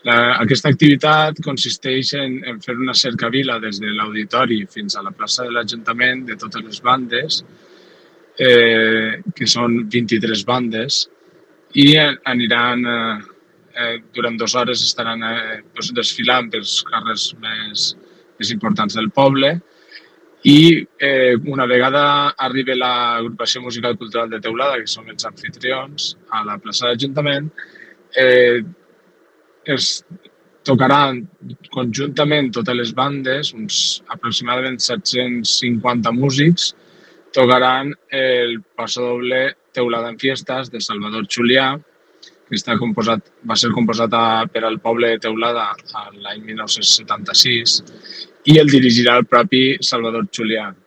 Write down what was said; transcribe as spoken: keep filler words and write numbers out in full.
La, aquesta activitat consisteix en, en fer una cercavila des de l'auditori fins a la plaça de l'Ajuntament de totes les bandes, eh, que són vint-i-tres bandes, i aniran, eh, durant dues hores estaran eh, doncs desfilant pels carrers més, més importants del poble, i eh, una vegada arribi l'agrupació musical cultural de Teulada, que són els anfitrions, a la plaça de l'Ajuntament, eh, es tocaran conjuntament totes les bandes, uns aproximadament set-cents cinquanta músics, tocaran el passadoble Teulada en Fiestas de Salvador Xulià, que està composat, va ser composat a, per al poble de Teulada l'any mil nou-cents setanta-sis, i el dirigirà el propi Salvador Xulià.